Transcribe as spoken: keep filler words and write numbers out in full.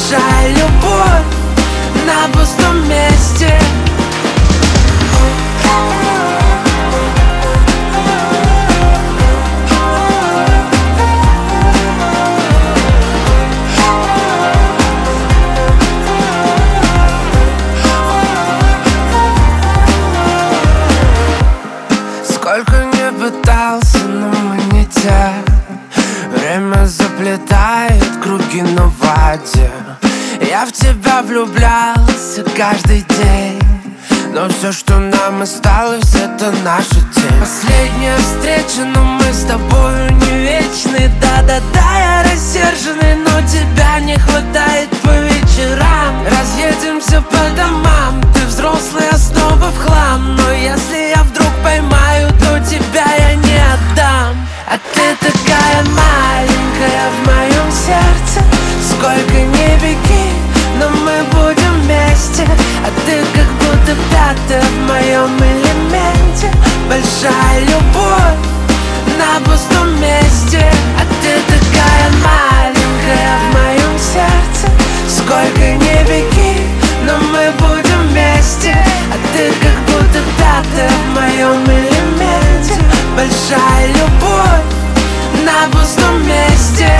большая любовь на пустом месте. Сколько не пытался, но мы не те. Время заплетает круги на воде. Я в тебя влюблялся каждый день, но все, что нам осталось, это наша тень. Последняя встреча, но мы с тобою не вечны. Да-да-да, я рассерженный, но тебя не хватает по вечерам. Разъедемся по домам, ты взрослый, а снова в хлам. Но если я вдруг поймаю, то тебя я не отдам. А ты такая маленькая в моем сердце. Сколько не беги, но мы будем вместе. А ты как будто пятая в моем элементе. Большая любовь на пустом месте. А ты такая маленькая в моем сердце. Сколько не беги, но мы будем вместе. А ты как будто пятая в моем элементе. Большая любовь на пустом месте.